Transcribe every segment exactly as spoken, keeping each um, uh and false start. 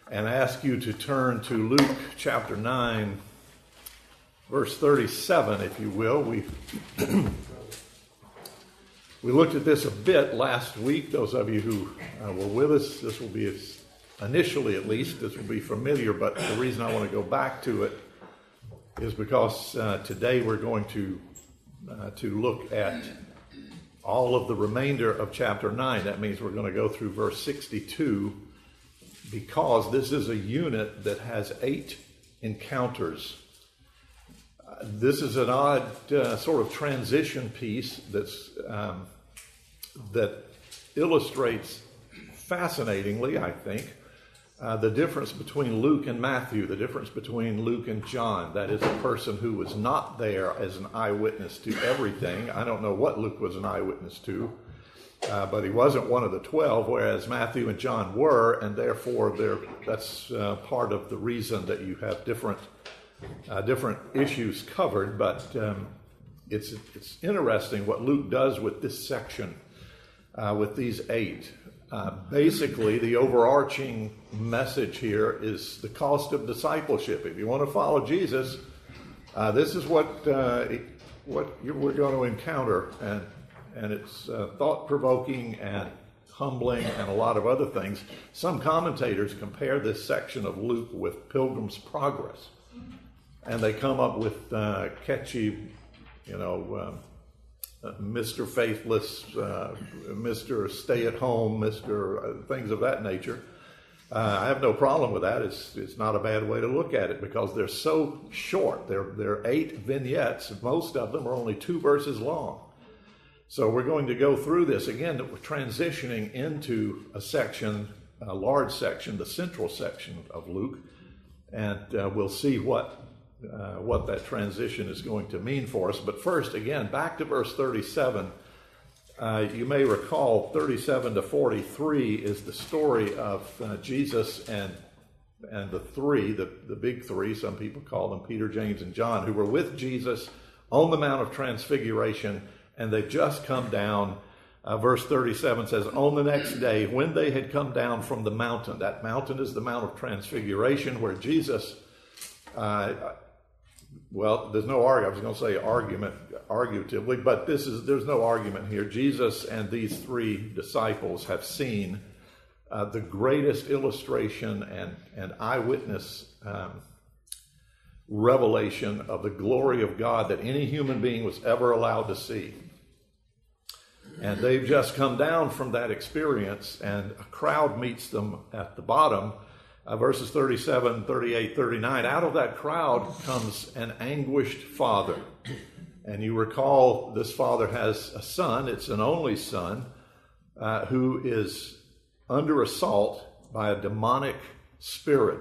and ask you to turn to Luke chapter nine, verse thirty-seven, if you will. We we looked at this a bit last week. Those of you who uh, were with us, this will be, initially at least, this will be familiar, but the reason I want to go back to it is because uh, today we're going to uh, to look at all of the remainder of chapter nine. That means we're going to go through verse sixty-two, because this is a unit that has eight encounters. Uh, this is an odd uh, sort of transition piece that's um, that illustrates fascinatingly, I think, uh, the difference between Luke and Matthew, the difference between Luke and John. That is, a person who was not there as an eyewitness to everything. I don't know what Luke was an eyewitness to. Uh, but he wasn't one of the twelve, whereas Matthew and John were, and therefore that's uh, part of the reason that you have different uh, different issues covered. But um, it's it's interesting what Luke does with this section, uh, with these eight. Uh, basically, the overarching message here is the cost of discipleship. If you want to follow Jesus, uh, this is what uh, what you're, we're going to encounter, and. And it's uh, thought-provoking and humbling and a lot of other things. Some commentators compare this section of Luke with Pilgrim's Progress. And they come up with uh, catchy, you know, uh, Mister Faithless, uh, Mister Stay-at-Home, Mister Uh, things of that nature. Uh, I have no problem with that. It's it's not a bad way to look at it because they're so short. They're, they're eight vignettes. Most of them are only two verses long. So we're going to go through this. Again, we're transitioning into a section, a large section, the central section of Luke, and uh, we'll see what uh, what that transition is going to mean for us. But first, again, back to verse thirty-seven. Uh, you may recall thirty-seven to forty-three is the story of uh, Jesus and and the three, the, the big three, some people call them Peter, James, and John, who were with Jesus on the Mount of Transfiguration. And they've just come down. Uh, verse thirty-seven says, on the next day, when they had come down from the mountain, that mountain is the Mount of Transfiguration, where Jesus, uh, well, there's no argument, I was going to say argument, arguably, but this is there's no argument here. Jesus and these three disciples have seen uh, the greatest illustration and, and eyewitness um revelation of the glory of God that any human being was ever allowed to see. And they've just come down from that experience, and a crowd meets them at the bottom. Uh, verses thirty-seven, thirty-eight, thirty-nine. Out of that crowd comes an anguished father. And you recall this father has a son, it's an only son, uh, who is under assault by a demonic spirit.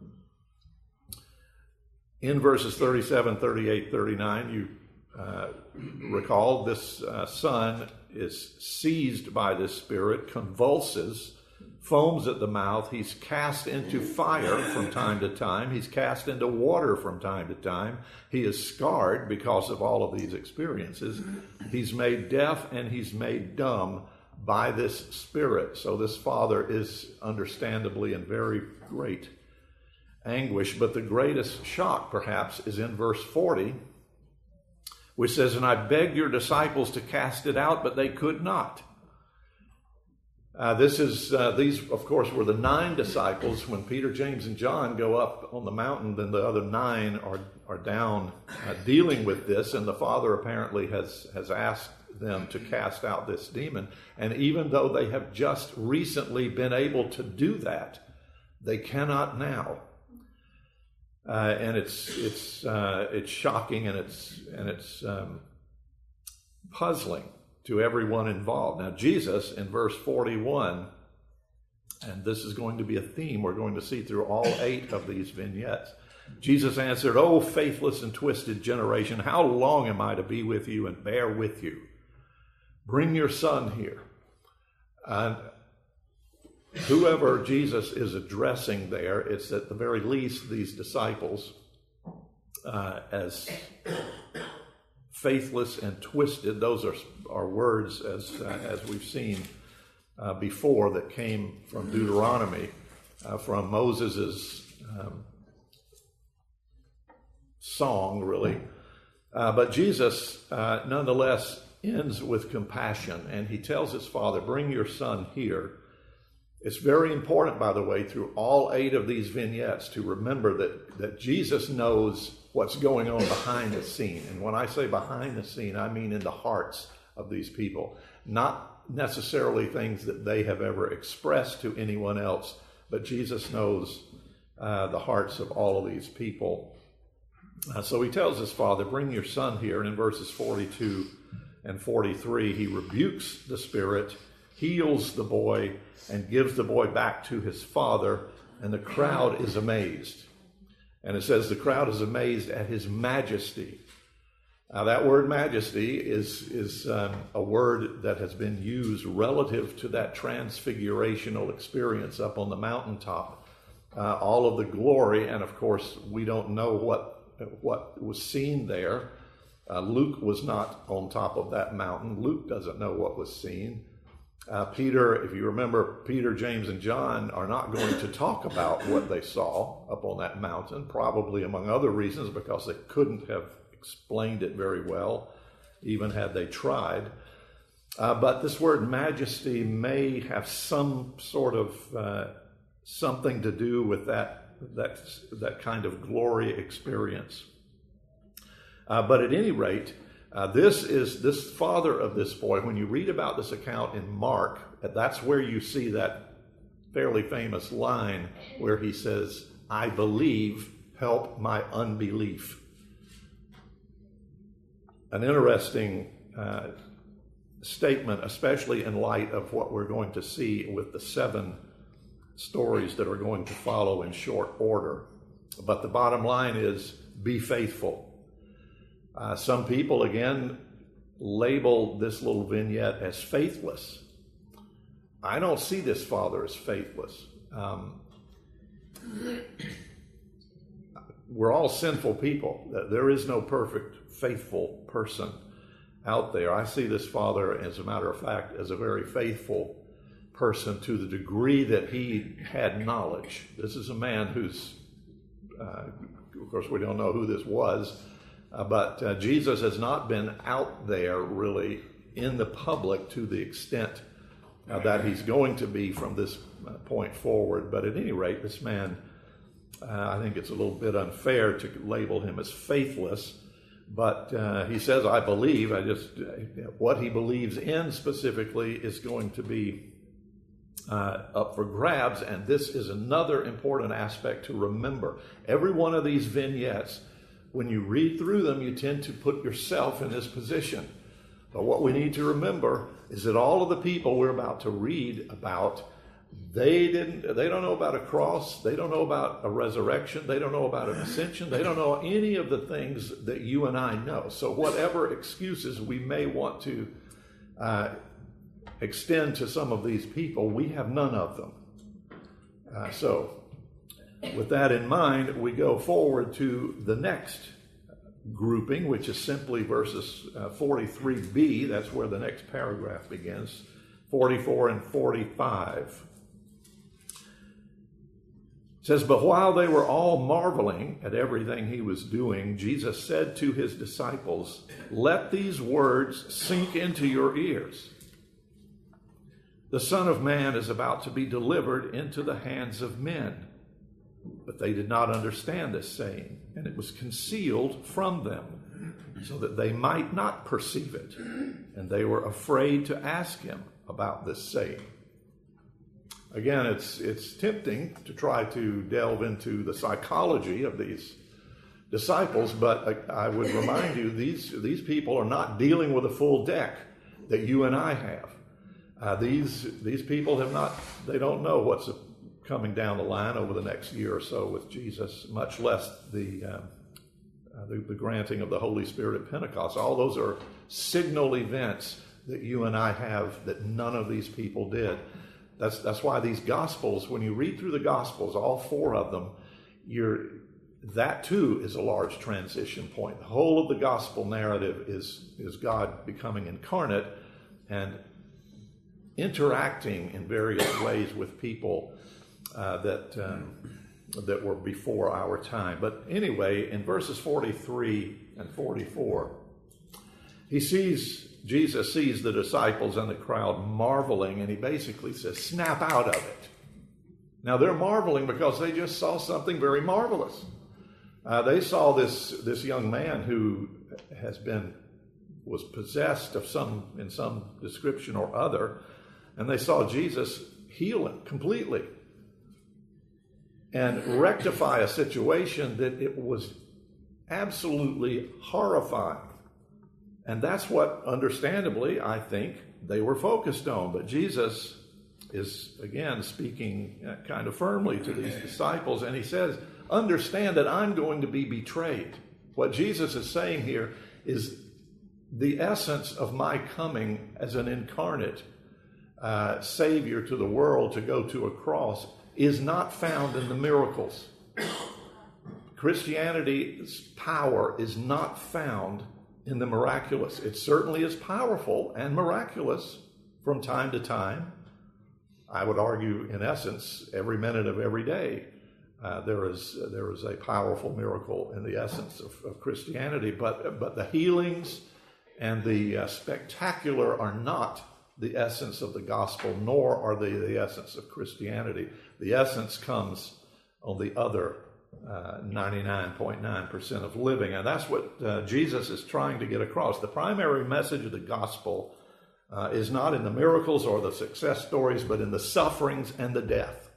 In verses thirty-seven, thirty-eight, thirty-nine, you uh, recall this uh, son is seized by this spirit, convulses, foams at the mouth. He's cast into fire from time to time. He's cast into water from time to time. He is scarred because of all of these experiences. He's made deaf and he's made dumb by this spirit. So this father is understandably in very great anguish, but the greatest shock perhaps is in verse forty, which says, and I begged your disciples to cast it out, but they could not. Uh, this is uh, these, of course, were the nine disciples. When Peter, James, and John go up on the mountain, then the other nine are are down uh, dealing with this, and the Father apparently has has asked them to cast out this demon. And even though they have just recently been able to do that, they cannot now. Uh, and it's it's uh, it's shocking and it's and it's um, puzzling to everyone involved. Now Jesus in verse forty-one, and this is going to be a theme we're going to see through all eight of these vignettes. Jesus answered, "O faithless and twisted generation, how long am I to be with you and bear with you? Bring your son here." And whoever Jesus is addressing there, it's at the very least these disciples uh, as faithless and twisted. Those are, are words, as uh, as we've seen uh, before, that came from Deuteronomy. uh, from Moses's um, song, really. Uh, but Jesus, uh, nonetheless, ends with compassion, and he tells his father, bring your son here. It's very important, by the way, through all eight of these vignettes to remember that, that Jesus knows what's going on behind the scene. And when I say behind the scene, I mean in the hearts of these people. Not necessarily things that they have ever expressed to anyone else, but Jesus knows uh, the hearts of all of these people. Uh, so he tells his father, bring your son here. And in verses forty-two and forty-three, he rebukes the spirit, heals the boy, and gives the boy back to his father, and the crowd is amazed. And it says the crowd is amazed at his majesty. Now that word majesty is, is um, a word that has been used relative to that transfigurational experience up on the mountaintop. Uh, all of the glory, and of course we don't know what, what was seen there. Uh, Luke was not on top of that mountain. Luke doesn't know what was seen. Uh, Peter, if you remember, Peter, James, and John are not going to talk about what they saw up on that mountain, probably among other reasons because they couldn't have explained it very well, even had they tried. Uh, but this word majesty may have some sort of uh, something to do with that, that, that kind of glory experience. Uh, but at any rate, Uh, this is this father of this boy. When you read about this account in Mark, that's where you see that fairly famous line where he says, I believe, help my unbelief. An interesting uh, statement, especially in light of what we're going to see with the seven stories that are going to follow in short order. But the bottom line is, be faithful. Uh, some people, again, label this little vignette as faithless. I don't see this father as faithless. Um, we're all sinful people. There is no perfect, faithful person out there. I see this father, as a matter of fact, as a very faithful person to the degree that he had knowledge. This is a man who's, uh, of course, we don't know who this was, Uh, but uh, Jesus has not been out there really in the public to the extent uh, that he's going to be from this uh, point forward. But at any rate, this man, uh, I think it's a little bit unfair to label him as faithless. But uh, he says, I believe. I just uh, what he believes in specifically is going to be uh, up for grabs. And this is another important aspect to remember. Every one of these vignettes, when you read through them, you tend to put yourself in this position. But what we need to remember is that all of the people we're about to read about, they didn't, they don't know about a cross, they don't know about a resurrection, they don't know about an ascension, they don't know any of the things that you and I know. So whatever excuses we may want to uh, extend to some of these people, we have none of them. Uh, so, with that in mind, we go forward to the next grouping, which is simply verses uh, forty-three b. That's where the next paragraph begins. forty-four and forty-five. It says, but while they were all marveling at everything he was doing, Jesus said to his disciples, let these words sink into your ears. The Son of Man is about to be delivered into the hands of men. But they did not understand this saying, and it was concealed from them, so that they might not perceive it. And they were afraid to ask him about this saying. Again, it's it's tempting to try to delve into the psychology of these disciples, but I, I would remind you, these, these people are not dealing with a full deck that you and I have. Uh, these, these people have not, they don't know what's a coming down the line over the next year or so with Jesus, much less the, uh, uh, the the granting of the Holy Spirit at Pentecost. All those are signal events that you and I have that none of these people did. That's that's why these Gospels, when you read through the Gospels, all four of them, you're that too is a large transition point. The whole of the Gospel narrative is is God becoming incarnate and interacting in various ways with people uh, that um, that were before our time. But anyway, in verses forty-three and forty-four, he sees, Jesus sees the disciples and the crowd marveling, and he basically says, snap out of it. Now, they're marveling because they just saw something very marvelous. Uh, they saw this, this young man who has been, was possessed of some, in some description or other, and they saw Jesus heal him completely and rectify a situation that it was absolutely horrifying. And that's what, understandably, I think they were focused on. But Jesus is, again, speaking kind of firmly to these disciples, and he says, understand that I'm going to be betrayed. What Jesus is saying here is the essence of my coming as an incarnate uh, Savior to the world to go to a cross is not found in the miracles. Christianity's power is not found in the miraculous. It certainly is powerful and miraculous from time to time. I would argue, in essence, every minute of every day, uh, there is there is a powerful miracle in the essence of, of Christianity. But but the healings and the uh, spectacular are not the essence of the gospel, nor are they the essence of Christianity. The essence comes on the other uh, ninety-nine point nine percent of living. And that's what uh, Jesus is trying to get across. The primary message of the gospel uh, is not in the miracles or the success stories, but in the sufferings and the death.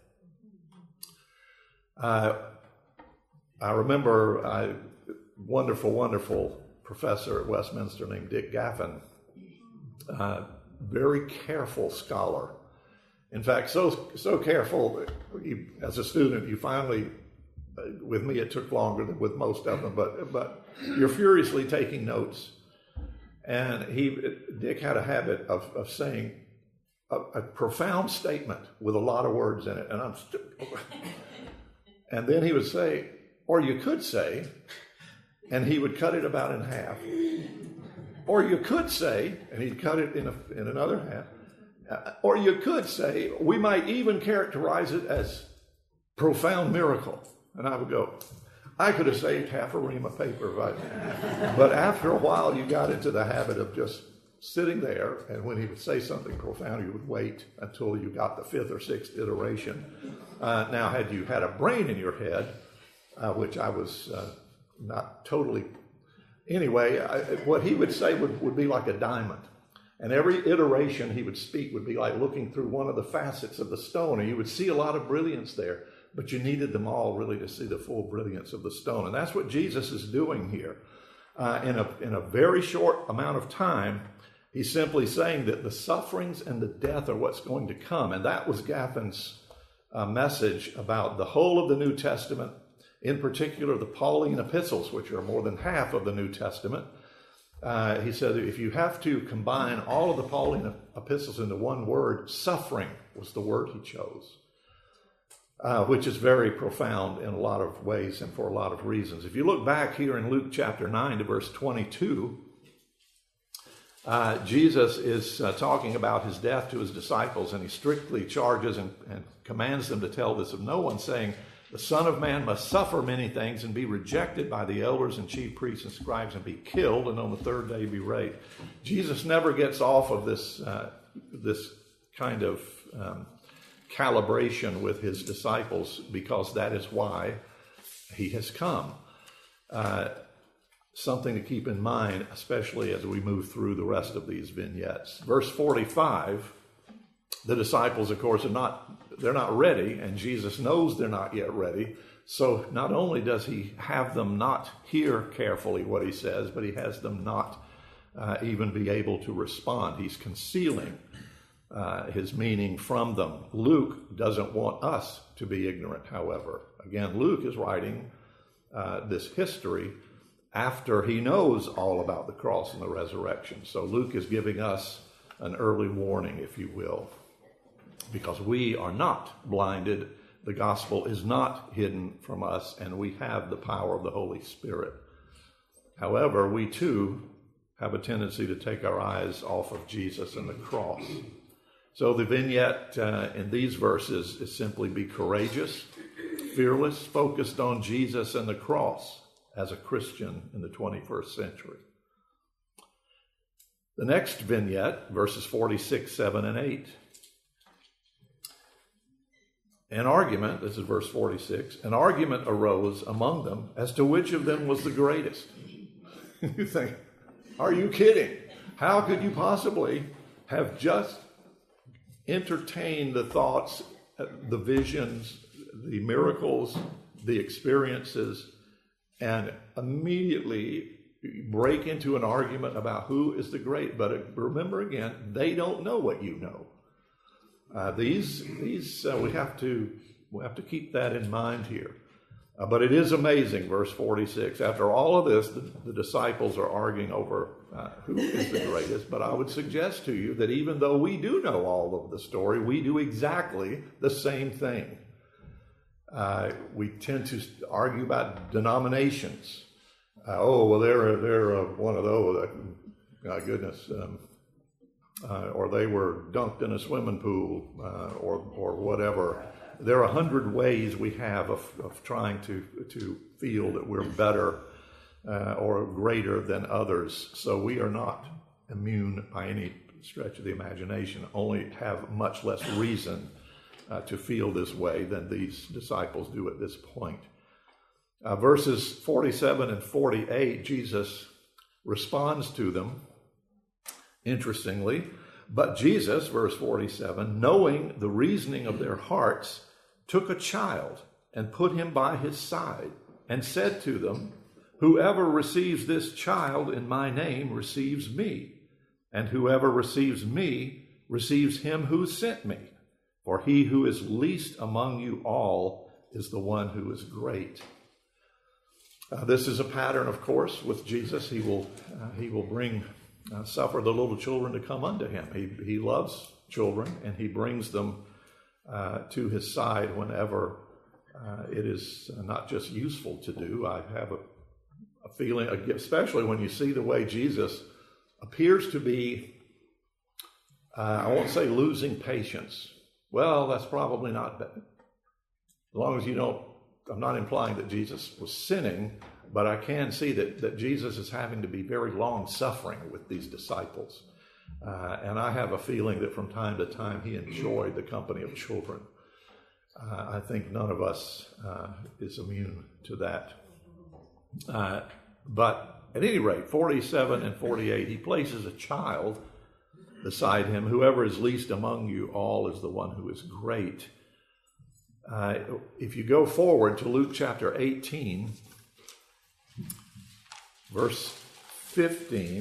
Uh, I remember a wonderful, wonderful professor at Westminster named Dick Gaffin, uh, very careful scholar. In fact, so so careful that you, as a student, you finally, uh, with me it took longer than with most of them, but but you're furiously taking notes. And he, Dick had a habit of, of saying a, a profound statement with a lot of words in it, and I'm, st- and then he would say, or you could say, and he would cut it about in half. Or you could say, and he'd cut it in, a, in another half, uh, or you could say, we might even characterize it as profound miracle. And I would go, I could have saved half a ream of paper. Right? But after a while, you got into the habit of just sitting there, and when he would say something profound, you would wait until you got the fifth or sixth iteration. Uh, now, had you had a brain in your head, uh, which I was uh, not totally... Anyway, I, what he would say would, would be like a diamond. And every iteration he would speak would be like looking through one of the facets of the stone. And you would see a lot of brilliance there, but you needed them all really to see the full brilliance of the stone. And that's what Jesus is doing here. Uh, in, a, in a very short amount of time, he's simply saying that the sufferings and the death are what's going to come. And that was Gaffin's uh, message about the whole of the New Testament, in particular the Pauline epistles, which are more than half of the New Testament. Uh, he said if you have to combine all of the Pauline epistles into one word, suffering was the word he chose, uh, which is very profound in a lot of ways and for a lot of reasons. If you look back here in Luke chapter nine to verse twenty-two, uh, Jesus is uh, talking about his death to his disciples, and he strictly charges and, and commands them to tell this of no one, saying, the Son of Man must suffer many things and be rejected by the elders and chief priests and scribes and be killed, and on the third day be raised. Jesus never gets off of this uh, this kind of um, calibration with his disciples, because that is why he has come. Uh, something to keep in mind, especially as we move through the rest of these vignettes. Verse forty-five, the disciples, of course, are not They're not ready, and Jesus knows they're not yet ready. So not only does he have them not hear carefully what he says, but he has them not uh, even be able to respond. He's concealing uh, his meaning from them. Luke doesn't want us to be ignorant, however. Again, Luke is writing uh, this history after he knows all about the cross and the resurrection. So Luke is giving us an early warning, if you will, because we are not blinded. The gospel is not hidden from us, and we have the power of the Holy Spirit. However, we too have a tendency to take our eyes off of Jesus and the cross. So the vignette uh, in these verses is simply be courageous, fearless, focused on Jesus and the cross as a Christian in the twenty-first century. The next vignette, verses forty-six, seven, and eight. An argument, this is verse forty-six, an argument arose among them as to which of them was the greatest. You think, are you kidding? How could you possibly have just entertained the thoughts, the visions, the miracles, the experiences, and immediately break into an argument about who is the great? But remember again, they don't know what you know. Uh, these, these, uh, we have to, we have to keep that in mind here. Uh, but it is amazing, verse forty-six. After all of this, the, the disciples are arguing over uh, who is the greatest. But I would suggest to you that even though we do know all of the story, we do exactly the same thing. Uh, we tend to argue about denominations. Uh, oh, well, they're they're uh, one of those. Uh, my goodness. Um, Uh, or they were dunked in a swimming pool, uh, or or whatever. There are a hundred ways we have of, of trying to to feel that we're better uh, or greater than others. So we are not immune by any stretch of the imagination. Only have much less reason uh, to feel this way than these disciples do at this point. Uh, verses forty-seven and forty-eight, Jesus responds to them. Interestingly, but Jesus, verse forty-seven, knowing the reasoning of their hearts, took a child and put him by his side and said to them, whoever receives this child in my name receives me, and whoever receives me receives him who sent me. For he who is least among you all is the one who is great. Uh, this is a pattern, of course, with Jesus. He will, uh, he will bring Uh, suffer the little children to come unto him. He he loves children, and he brings them uh, to his side whenever uh, it is not just useful to do. I have a, a feeling, especially when you see the way Jesus appears to be, uh, I won't say losing patience. Well, that's probably not bad. As long as you don't, I'm not implying that Jesus was sinning, but I can see that, that Jesus is having to be very long-suffering with these disciples. Uh, and I have a feeling that from time to time he enjoyed the company of children. Uh, I think none of us uh, is immune to that. Uh, but at any rate, forty-seven and forty-eight, he places a child beside him. Whoever is least among you all is the one who is great. Uh, if you go forward to Luke chapter eighteen, verse fifteen,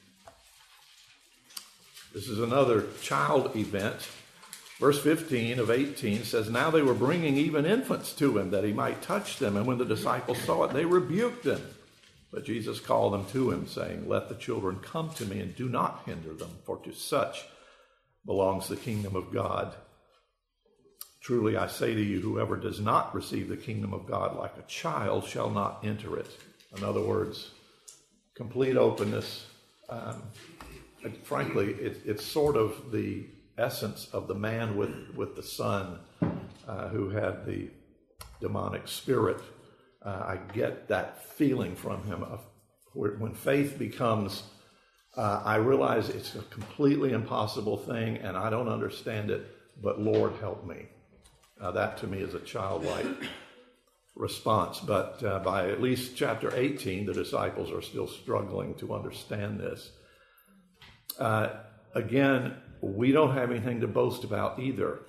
this is another child event. Verse fifteen of eighteen says, now they were bringing even infants to him that he might touch them. And when the disciples saw it, they rebuked them. But Jesus called them to him, saying, let the children come to me and do not hinder them, for to such belongs the kingdom of God. Truly I say to you, whoever does not receive the kingdom of God like a child shall not enter it. In other words, complete openness. Um, frankly, it, it's sort of the essence of the man with, with the son uh, who had the demonic spirit. Uh, I get that feeling from him of where, when faith becomes, uh, I realize it's a completely impossible thing and I don't understand it, but Lord help me. Uh, that to me is a childlike response. But uh, by at least chapter eighteen, the disciples are still struggling to understand this. Uh, again, we don't have anything to boast about either.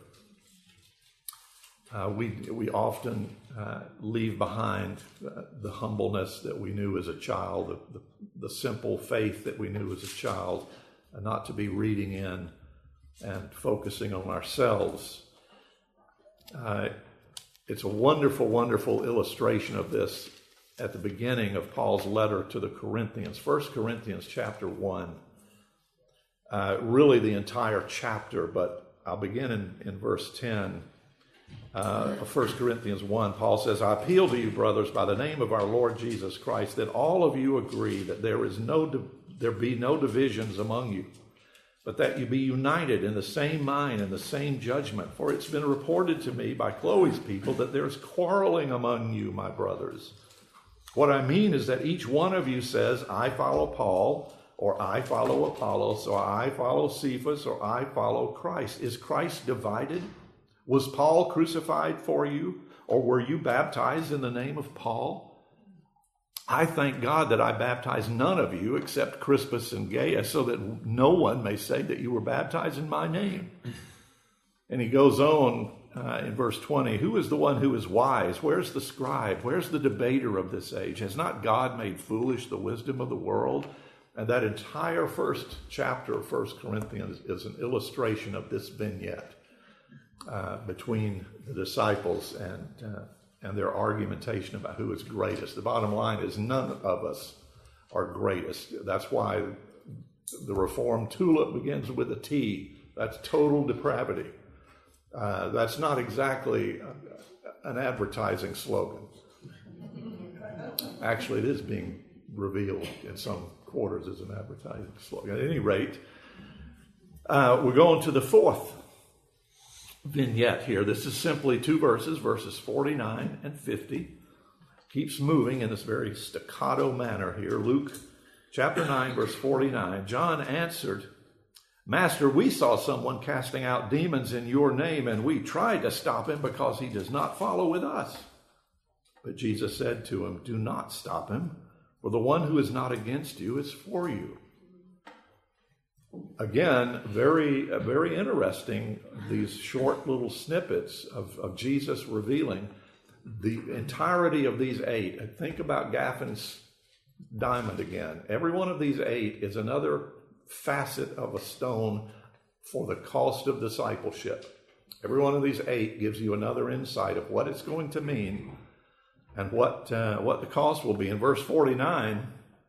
Uh, we we often uh, leave behind uh, the humbleness that we knew as a child, the, the, the simple faith that we knew as a child, and not to be reading in and focusing on ourselves. Uh, it's a wonderful, wonderful illustration of this at the beginning of Paul's letter to the Corinthians, First Corinthians chapter one. Uh, really the entire chapter, but I'll begin in, in verse ten uh, of First Corinthians one. Paul says, I appeal to you, brothers, by the name of our Lord Jesus Christ, that all of you agree that there is no di- there be no divisions among you, but that you be united in the same mind and the same judgment. For it's been reported to me by Chloe's people that there's quarreling among you, my brothers. What I mean is that each one of you says, I follow Paul, or I follow Apollos, or I follow Cephas, or I follow Christ. Is Christ divided? Was Paul crucified for you, or were you baptized in the name of Paul? I thank God that I baptized none of you except Crispus and Gaius, so that no one may say that you were baptized in my name. And he goes on uh, in verse twenty, who is the one who is wise? Where's the scribe? Where's the debater of this age? Has not God made foolish the wisdom of the world? And that entire first chapter of First Corinthians is an illustration of this vignette uh, between the disciples and uh, and their argumentation about who is greatest. The bottom line is none of us are greatest. That's why the Reformed tulip begins with a T. That's total depravity. Uh, that's not exactly an advertising slogan. Actually, it is being revealed in some quarters as an advertising slogan. At any rate, uh, we're going to the fourth vignette here. This is simply two verses, verses forty-nine and fifty. Keeps moving in this very staccato manner here. Luke chapter nine, verse forty-nine. John answered, Master, we saw someone casting out demons in your name, and we tried to stop him because he does not follow with us. But Jesus said to him, do not stop him, for the one who is not against you is for you. Again, very, very interesting, these short little snippets of, of Jesus revealing the entirety of these eight. Think about Gaffin's diamond again. Every one of these eight is another facet of a stone for the cost of discipleship. Every one of these eight gives you another insight of what it's going to mean and what, uh, what the cost will be. In verse forty-nine,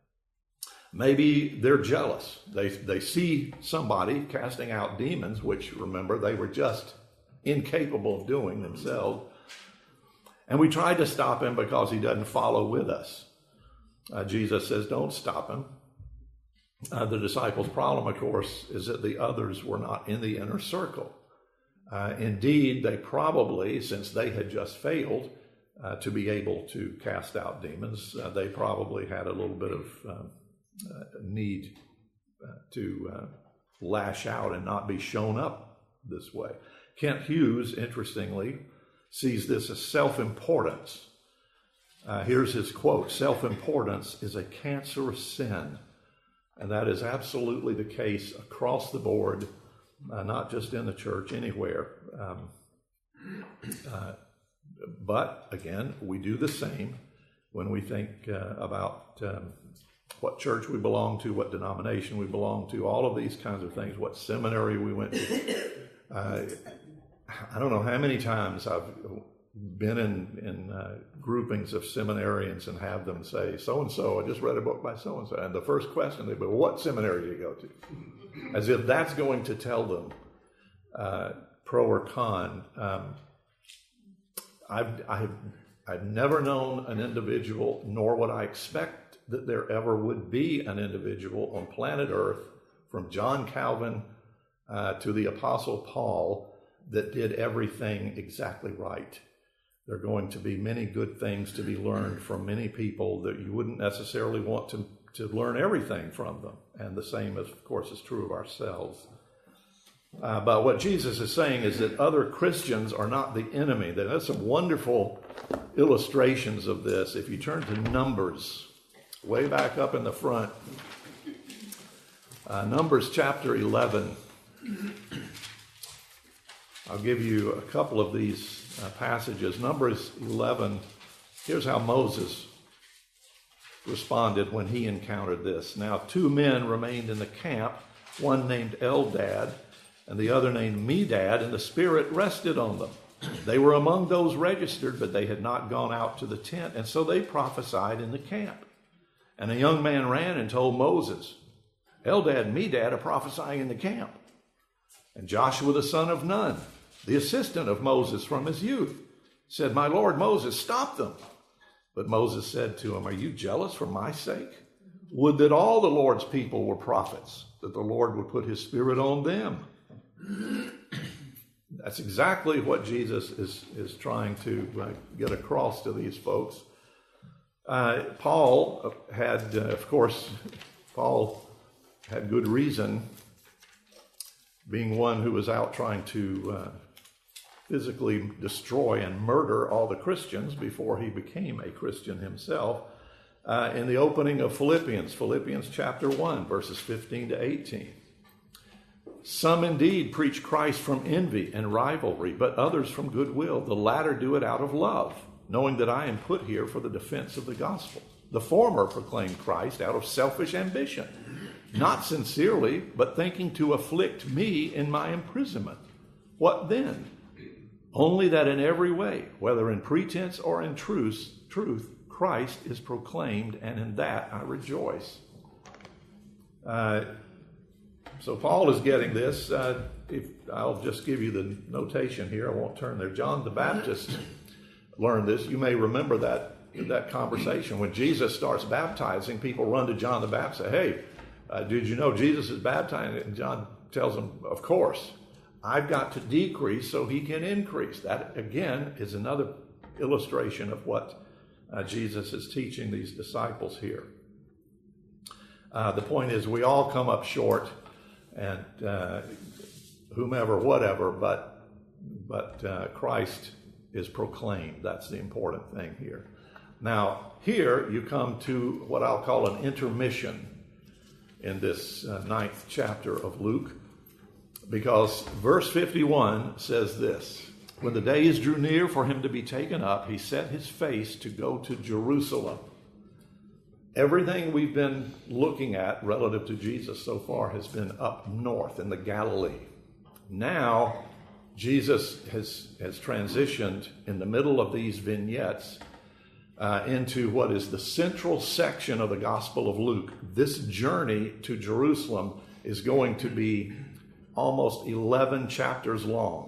maybe they're jealous. They they see somebody casting out demons, which, remember, they were just incapable of doing themselves. And we tried to stop him because he doesn't follow with us. Uh, Jesus says, don't stop him. Uh, the disciples' problem, of course, is that the others were not in the inner circle. Uh, indeed, they probably, since they had just failed uh, to be able to cast out demons, uh, they probably had a little bit of um, Uh, need uh, to uh, lash out and not be shown up this way. Kent Hughes, interestingly, sees this as self-importance. Uh, here's his quote, self-importance is a cancerous sin, and that is absolutely the case across the board, uh, not just in the church, anywhere. Um, uh, but, again, we do the same when we think uh, about um, what church we belong to, what denomination we belong to, all of these kinds of things, what seminary we went to. Uh, I don't know how many times I've been in, in uh, groupings of seminarians and have them say, so-and-so, I just read a book by so-and-so. And the first question, they go, well, what seminary do you go to? As if that's going to tell them uh, pro or con. Um, I've, I've, I've never known an individual, nor would I expect that there ever would be an individual on planet Earth, from John Calvin uh, to the Apostle Paul, that did everything exactly right. There are going to be many good things to be learned from many people that you wouldn't necessarily want to, to learn everything from them. And the same, is, of course, is true of ourselves. Uh, but what Jesus is saying is that other Christians are not the enemy. There's some wonderful illustrations of this. If you turn to Numbers, way back up in the front, uh, Numbers chapter eleven. I'll give you a couple of these uh, passages. Numbers eleven, here's how Moses responded when he encountered this. Now, two men remained in the camp, one named Eldad and the other named Medad, and the Spirit rested on them. They were among those registered, but they had not gone out to the tent, and so they prophesied in the camp. And a young man ran and told Moses, Eldad and Medad are prophesying in the camp. And Joshua the son of Nun, the assistant of Moses from his youth, said, my Lord Moses, stop them. But Moses said to him, are you jealous for my sake? Would that all the Lord's people were prophets, that the Lord would put his Spirit on them. That's exactly what Jesus is, is trying to uh, get across to these folks. Uh, Paul had, uh, of course, Paul had good reason, being one who was out trying to uh, physically destroy and murder all the Christians before he became a Christian himself. Uh, in the opening of Philippians, Philippians chapter one, verses fifteen to eighteen. Some indeed preach Christ from envy and rivalry, but others from goodwill. The latter do it out of love, knowing that I am put here for the defense of the gospel. The former proclaim Christ out of selfish ambition, not sincerely, but thinking to afflict me in my imprisonment. What then? Only that in every way, whether in pretense or in truth, truth, Christ is proclaimed, and in that I rejoice. Uh, so Paul is getting this. Uh, if I'll just give you the notation here. I won't turn there. John the Baptist learned this. You may remember that that conversation. When Jesus starts baptizing, people run to John the Baptist and say, hey, uh, did you know Jesus is baptizing? And John tells them, of course. I've got to decrease so he can increase. That, again, is another illustration of what Uh, Jesus is teaching these disciples here. Uh, the point is, we all come up short, and uh, whomever, whatever, but but uh, Christ is proclaimed. That's the important thing here. Now, here you come to what I'll call an intermission in this uh, ninth chapter of Luke, because verse fifty-one says this. When the days drew near for him to be taken up, he set his face to go to Jerusalem. Everything we've been looking at relative to Jesus so far has been up north in the Galilee. Now, Jesus has, has transitioned in the middle of these vignettes uh, into what is the central section of the Gospel of Luke. This journey to Jerusalem is going to be almost eleven chapters long.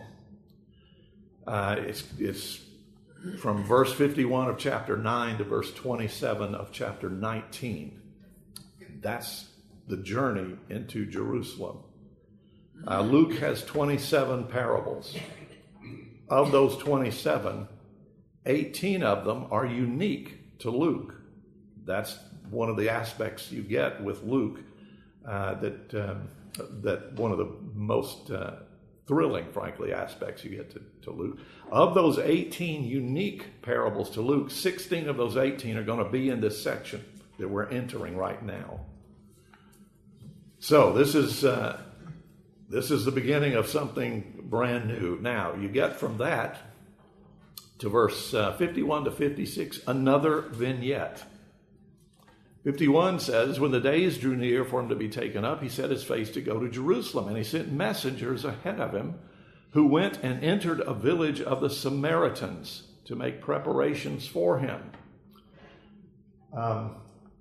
Uh, it's, it's from verse fifty-one of chapter nine to verse twenty-seven of chapter nineteen. That's the journey into Jerusalem. Uh, Luke has twenty-seven parables. Of those twenty-seven, eighteen of them are unique to Luke. That's one of the aspects you get with Luke, uh, that, um, that one of the most uh, thrilling, frankly, aspects you get to, to Luke. Of those eighteen unique parables to Luke, sixteen of those eighteen are going to be in this section that we're entering right now. So this is uh, this is the beginning of something brand new. Now, you get from that to verse uh, fifty-one to fifty-six, another vignette. fifty-one says, when the days drew near for him to be taken up, he set his face to go to Jerusalem, and he sent messengers ahead of him who went and entered a village of the Samaritans to make preparations for him. Um,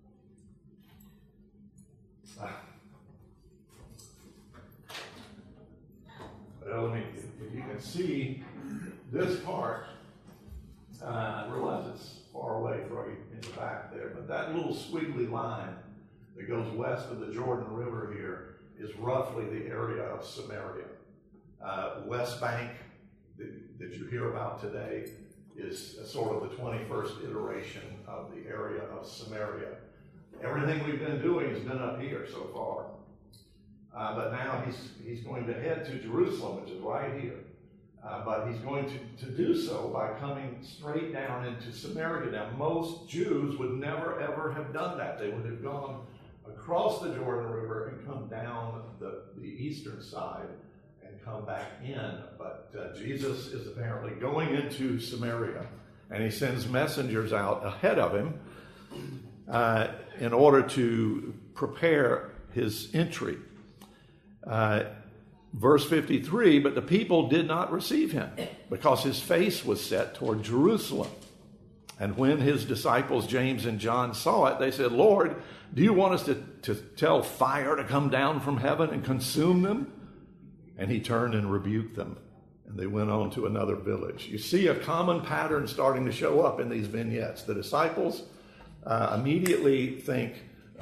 well, let me, if you can see this part, uh, I realize it's far away from you in the back there, but that little squiggly line that goes west of the Jordan River here is roughly the area of Samaria. Uh, West Bank that, that you hear about today is a sort of the twenty-first iteration of the area of Samaria. Everything we've been doing has been up here so far. Uh, but now he's he's going to head to Jerusalem, which is right here. Uh, but he's going to, to do so by coming straight down into Samaria. Now, most Jews would never, ever have done that. They would have gone across the Jordan River and come down the, the eastern side and come back in. But uh, Jesus is apparently going into Samaria, and he sends messengers out ahead of him uh, in order to prepare his entry. Uh, Verse fifty-three, but the people did not receive him because his face was set toward Jerusalem. And when his disciples, James and John, saw it, they said, Lord, do you want us to, to tell fire to come down from heaven and consume them? And he turned and rebuked them, and they went on to another village. You see a common pattern starting to show up in these vignettes. The disciples uh, immediately think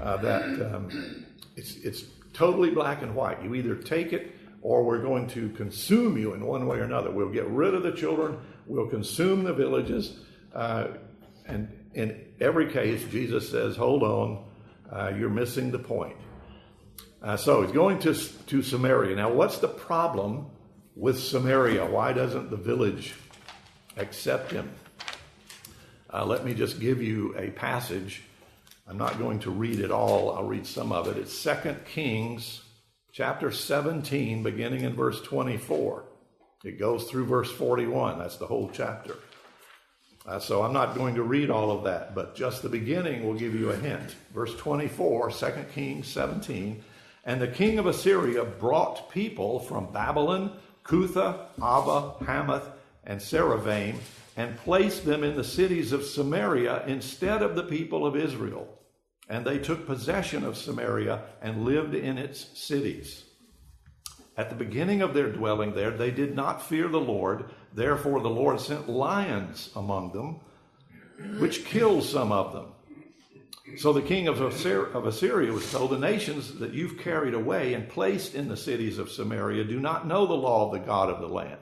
uh, that um, it's, it's totally black and white. You either take it or we're going to consume you in one way or another. We'll get rid of the children. We'll consume the villages. Uh, and in every case, Jesus says, hold on, uh, you're missing the point. Uh, so he's going to, to Samaria. Now, what's the problem with Samaria? Why doesn't the village accept him? Uh, let me just give you a passage. I'm not going to read it all. I'll read some of it. It's Second Kings chapter seventeen, beginning in verse twenty-four. It goes through verse forty-one. That's the whole chapter. Uh, so I'm not going to read all of that, but just the beginning will give you a hint. Verse twenty-four, Second Kings seventeen. And the king of Assyria brought people from Babylon, Cutha, Ava, Hamath, and Saravaim, and placed them in the cities of Samaria instead of the people of Israel. And they took possession of Samaria and lived in its cities. At the beginning of their dwelling there, they did not fear the Lord. Therefore the Lord sent lions among them, which killed some of them. So the king of Assyria was told, the nations that you've carried away and placed in the cities of Samaria do not know the law of the God of the land.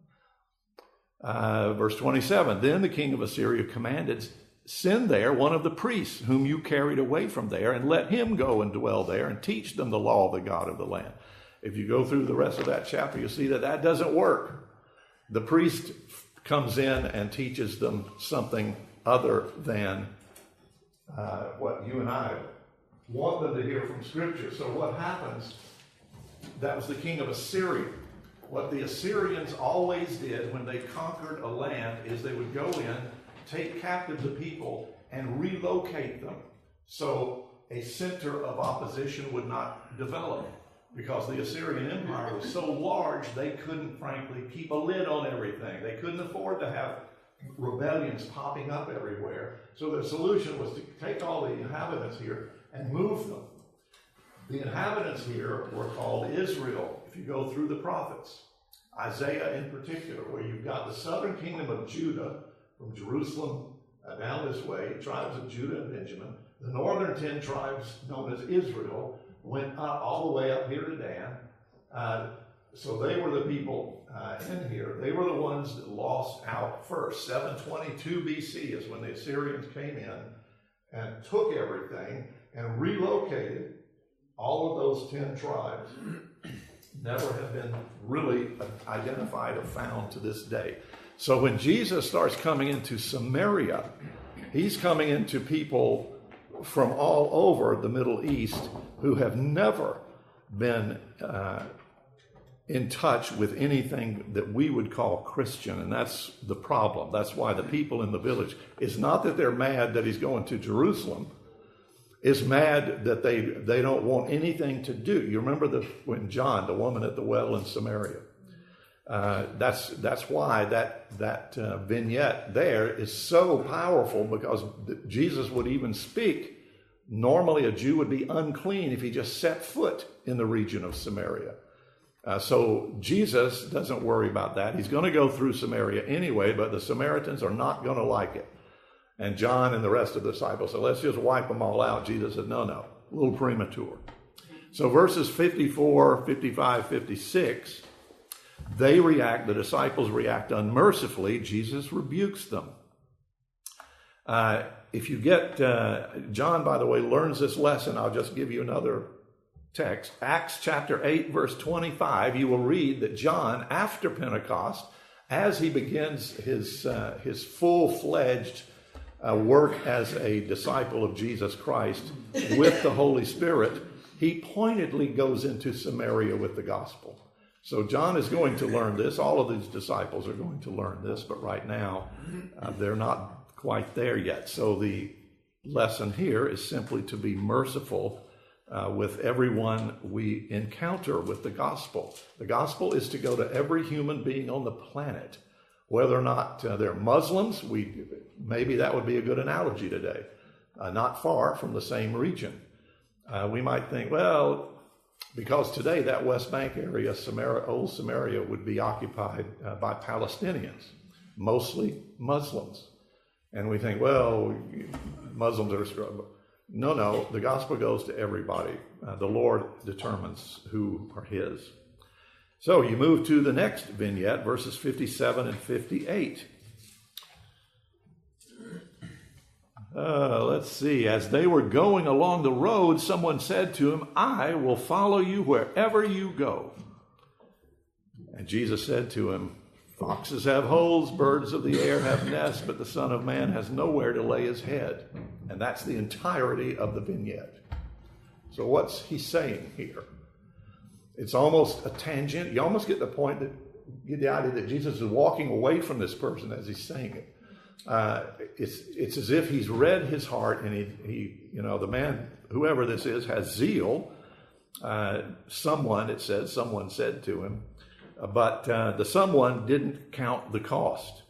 Uh, verse twenty-seven, then the king of Assyria commanded, send there one of the priests whom you carried away from there, and let him go and dwell there and teach them the law of the God of the land. If you go through the rest of that chapter, you'll see that that doesn't work. The priest comes in and teaches them something other than uh, what you and I want them to hear from Scripture. So what happens, that was the king of Assyria. What the Assyrians always did when they conquered a land is they would go in, take captive the people, and relocate them so a center of opposition would not develop. Because the Assyrian Empire was so large, they couldn't, frankly, keep a lid on everything. They couldn't afford to have rebellions popping up everywhere. So their solution was to take all the inhabitants here and move them. The inhabitants here were called Israel, if you go through the prophets. Isaiah in particular, where you've got the southern kingdom of Judah, from Jerusalem uh, down this way, tribes of Judah and Benjamin. The northern ten tribes, known as Israel, went up all the way up here to Dan. Uh, so they were the people uh, in here. They were the ones that lost out first. seven twenty-two B C is when the Assyrians came in and took everything and relocated all of those ten tribes. Never have been really identified or found to this day. So when Jesus starts coming into Samaria, he's coming into people from all over the Middle East who have never been uh, in touch with anything that we would call Christian. And that's the problem. That's why the people in the village, it's not that they're mad that he's going to Jerusalem. It's mad that they, they don't want anything to do. You remember the, when John, the woman at the well in Samaria, Uh, that's that's why that that uh, vignette there is so powerful, because Jesus would even speak. Normally, a Jew would be unclean if he just set foot in the region of Samaria. Uh, so Jesus doesn't worry about that. He's going to go through Samaria anyway, but the Samaritans are not going to like it. And John and the rest of the disciples said, let's just wipe them all out. Jesus said, no, no, a little premature. So verses fifty-four, fifty-five, fifty-six, they react, the disciples react unmercifully. Jesus rebukes them. Uh, if you get, uh, John, by the way, learns this lesson. I'll just give you another text. Acts chapter eight, verse twenty-five, you will read that John, after Pentecost, as he begins his, uh, his full-fledged uh, work as a disciple of Jesus Christ with the Holy Spirit, he pointedly goes into Samaria with the gospel. So John is going to learn this. All of these disciples are going to learn this, but right now uh, they're not quite there yet. So the lesson here is simply to be merciful uh, with everyone we encounter with the gospel. The gospel is to go to every human being on the planet, whether or not uh, they're Muslims. We maybe that would be a good analogy today. Uh, not far from the same region. Uh, we might think, well, because today that West Bank area, Samaria, old Samaria, would be occupied uh, by Palestinians, mostly Muslims. And we think, well, Muslims are struggling. No, no, the gospel goes to everybody. Uh, the Lord determines who are his. So you move to the next vignette, verses fifty-seven and fifty-eight. Uh, let's see. As they were going along the road, someone said to him, I will follow you wherever you go. And Jesus said to him, foxes have holes, birds of the air have nests, but the Son of Man has nowhere to lay his head. And that's the entirety of the vignette. So what's he saying here? It's almost a tangent. You almost get the point that you get the idea that Jesus is walking away from this person as he's saying it. Uh, it's it's as if he's read his heart, and he, he you know, the man, whoever this is, has zeal. Uh, someone, it says, someone said to him, but uh, the someone didn't count the cost.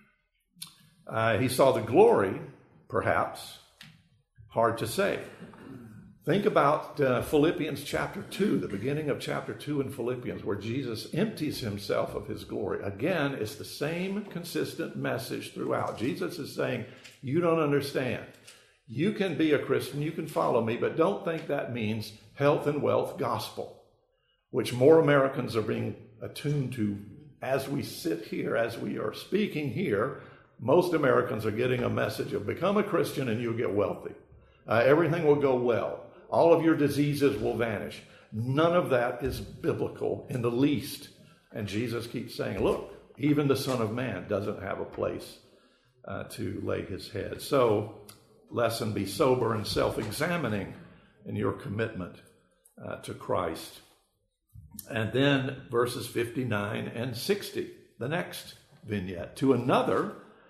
Uh, he saw the glory, perhaps, hard to say. Think about uh, Philippians chapter two, the beginning of chapter two in Philippians, where Jesus empties himself of his glory. Again, it's the same consistent message throughout. Jesus is saying, you don't understand. You can be a Christian, you can follow me, but don't think that means health and wealth gospel, which more Americans are being attuned to as we sit here, as we are speaking here. Most Americans are getting a message of become a Christian and you'll get wealthy. Uh, everything will go well. All of your diseases will vanish. None of that is biblical in the least. And Jesus keeps saying, look, even the Son of Man doesn't have a place uh, to lay his head. So, lesson, be sober and self-examining in your commitment uh, to Christ. And then verses fifty-nine and sixty, the next vignette. To another,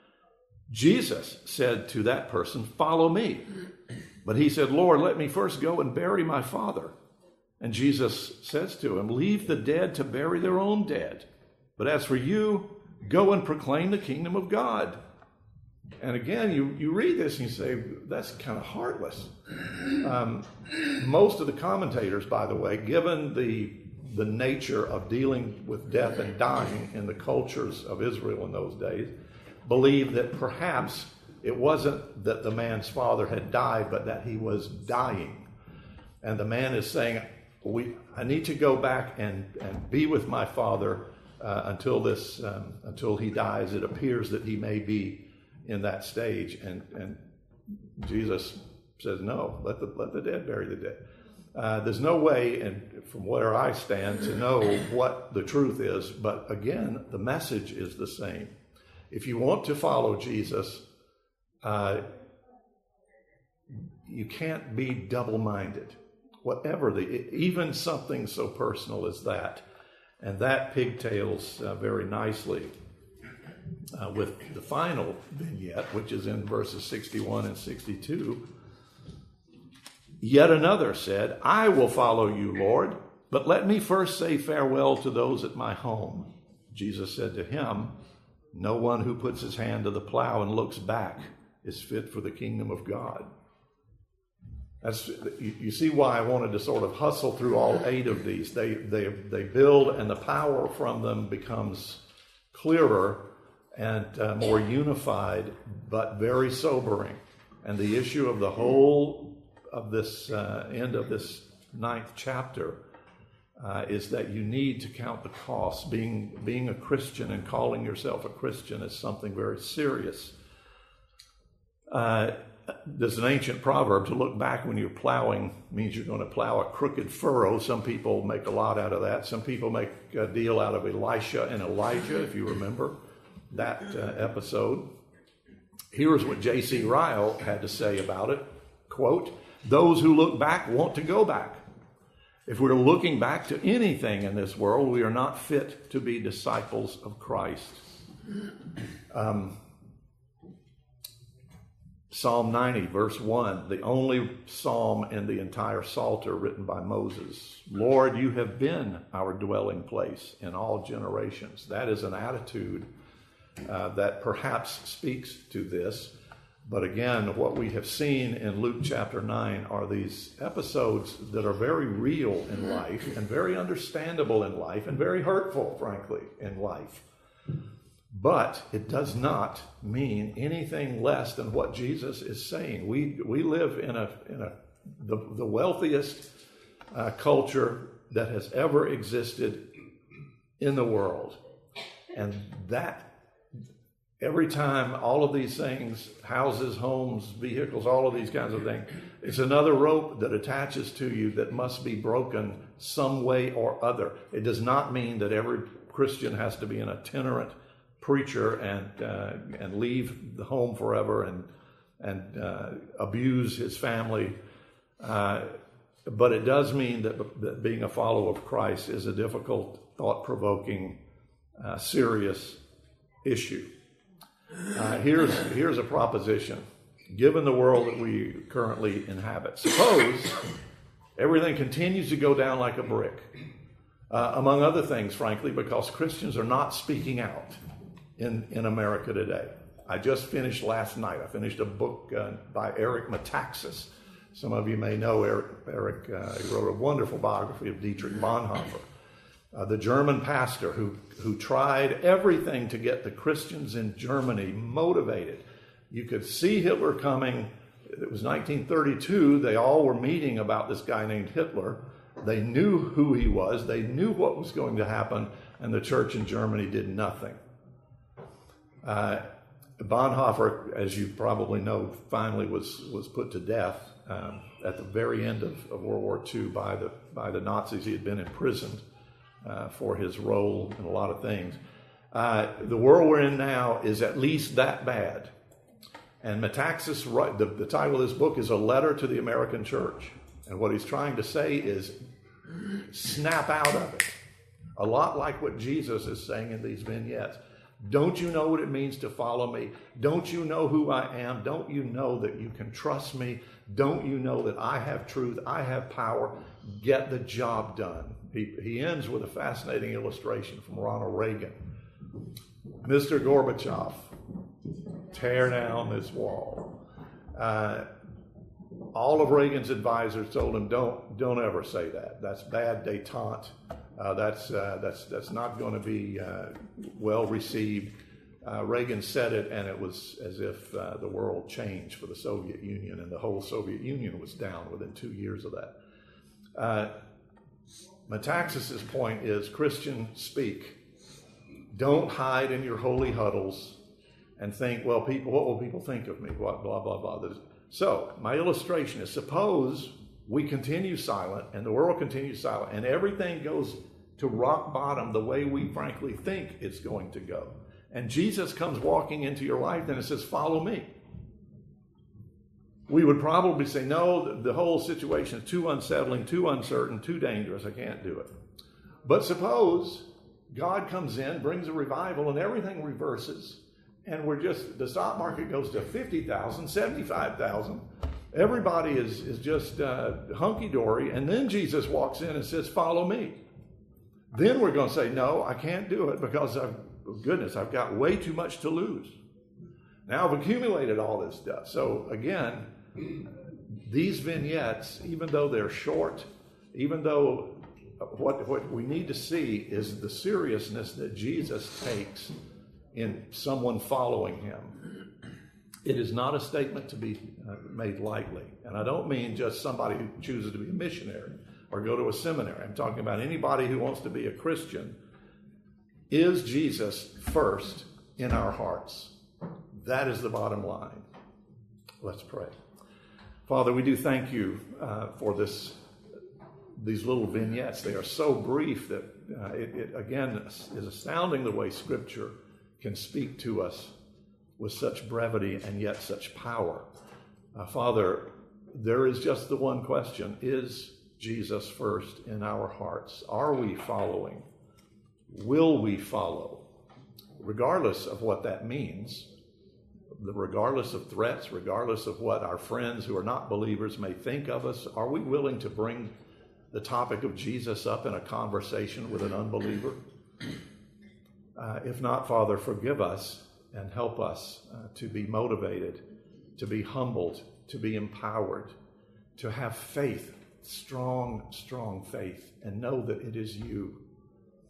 Jesus said to that person, follow me. But he said, Lord, let me first go and bury my father. And Jesus says to him, leave the dead to bury their own dead. But as for you, go and proclaim the kingdom of God. And again, you, you read this and you say, that's kind of heartless. Um, most of the commentators, by the way, given the, the nature of dealing with death and dying in the cultures of Israel in those days, believe that perhaps it wasn't that the man's father had died, but that he was dying. And the man is saying, "We, I need to go back and, and be with my father uh, until this, um, until he dies." It appears that he may be in that stage. And, and Jesus says, no, let the, let the dead bury the dead. Uh, there's no way, and from where I stand, to know what the truth is. But again, the message is the same. If you want to follow Jesus, Uh, you can't be double-minded, whatever the, even something so personal as that. And that pigtails uh, very nicely uh, with the final vignette, which is in verses sixty-one and sixty-two. Yet another said, I will follow you, Lord, but let me first say farewell to those at my home. Jesus said to him, no one who puts his hand to the plow and looks back is fit for the kingdom of God. That's, you, you see why I wanted to sort of hustle through all eight of these. They, they, they build, and the power from them becomes clearer and uh, more unified, but very sobering. And the issue of the whole of this uh, end of this ninth chapter uh, is that you need to count the cost. Being, being a Christian and calling yourself a Christian is something very serious. Uh, there's an ancient proverb, to look back when you're plowing means you're going to plow a crooked furrow. Some people make a lot out of that. Some people make a deal out of Elisha and Elijah, if you remember that uh, episode. Here's what J C Ryle had to say about it. Quote, those who look back want to go back. If we're looking back to anything in this world, we are not fit to be disciples of Christ. Um, Psalm ninety, verse one, the only psalm in the entire Psalter written by Moses. Lord, you have been our dwelling place in all generations. That is an attitude uh, that perhaps speaks to this. But again, what we have seen in Luke chapter nine are these episodes that are very real in life and very understandable in life and very hurtful, frankly, in life. But it does not mean anything less than what Jesus is saying. We we live in a in a the, the wealthiest uh, culture that has ever existed in the world. And that, every time all of these things, houses, homes, vehicles, all of these kinds of things, it's another rope that attaches to you that must be broken some way or other. It does not mean that every Christian has to be an itinerant preacher and uh, and leave the home forever and and uh, abuse his family. Uh, but it does mean that, that being a follower of Christ is a difficult, thought-provoking, uh, serious issue. Uh, here's here's a proposition. Given the world that we currently inhabit, suppose everything continues to go down like a brick. Uh, among other things, frankly, because Christians are not speaking out in, in America today. I just finished last night. I finished a book uh, by Eric Metaxas. Some of you may know Eric. Eric uh, he wrote a wonderful biography of Dietrich Bonhoeffer, uh, the German pastor who, who tried everything to get the Christians in Germany motivated. You could see Hitler coming. It was nineteen thirty-two. They all were meeting about this guy named Hitler. They knew who he was. They knew what was going to happen, and the church in Germany did nothing. Uh, Bonhoeffer, as you probably know, finally was, was put to death um, at the very end of, of World War Two by the by the Nazis. He had been imprisoned uh, for his role in a lot of things. Uh, the world we're in now is at least that bad. And Metaxas, the, the title of this book is A Letter to the American Church. And what he's trying to say is snap out of it. A lot like what Jesus is saying in these vignettes. Don't you know what it means to follow me? Don't you know who I am? Don't you know that you can trust me? Don't you know that I have truth? I have power. Get the job done. He, he ends with a fascinating illustration from Ronald Reagan. Mister Gorbachev, tear down this wall. Uh, all of Reagan's advisors told him, don't don't ever say that. That's bad détente. Uh, that's uh, that's that's not going to be uh, well received. Uh, Reagan said it, and it was as if uh, the world changed for the Soviet Union, and the whole Soviet Union was down within two years of that. Uh, Metaxas's point is, Christian, speak. Don't hide in your holy huddles and think, well, people, what will people think of me? Blah, blah, blah, blah. So my illustration is, suppose we continue silent and the world continues silent and everything goes to rock bottom the way we frankly think it's going to go. And Jesus comes walking into your life and it says, follow me. We would probably say, no, the whole situation is too unsettling, too uncertain, too dangerous. I can't do it. But suppose God comes in, brings a revival, and everything reverses. And we're just, the stock market goes to fifty thousand, seventy-five thousand. Everybody is, is just uh, hunky-dory. And then Jesus walks in and says, follow me. Then we're going to say, no, I can't do it because, I've, goodness, I've got way too much to lose. Now I've accumulated all this stuff. So again, these vignettes, even though they're short, even though what, what we need to see is the seriousness that Jesus takes in someone following him. It is not a statement to be uh, made lightly. And I don't mean just somebody who chooses to be a missionary or go to a seminary. I'm talking about anybody who wants to be a Christian. Is Jesus first in our hearts? That is the bottom line. Let's pray. Father, we do thank you uh, for this, these little vignettes. They are so brief that uh, it, it, again, is astounding the way Scripture can speak to us with such brevity and yet such power. Uh, Father, there is just the one question. Is Jesus first in our hearts? Are we following? Will we follow? Regardless of what that means, regardless of threats, regardless of what our friends who are not believers may think of us, are we willing to bring the topic of Jesus up in a conversation with an unbeliever? Uh, if not, Father, forgive us and help us uh, to be motivated, to be humbled, to be empowered, to have faith, strong, strong faith, and know that it is you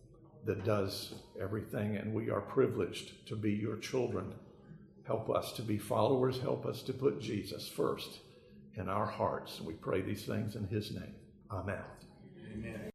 that does everything, and we are privileged to be your children. Help us to be followers. Help us to put Jesus first in our hearts. We pray these things in his name. Amen. Amen.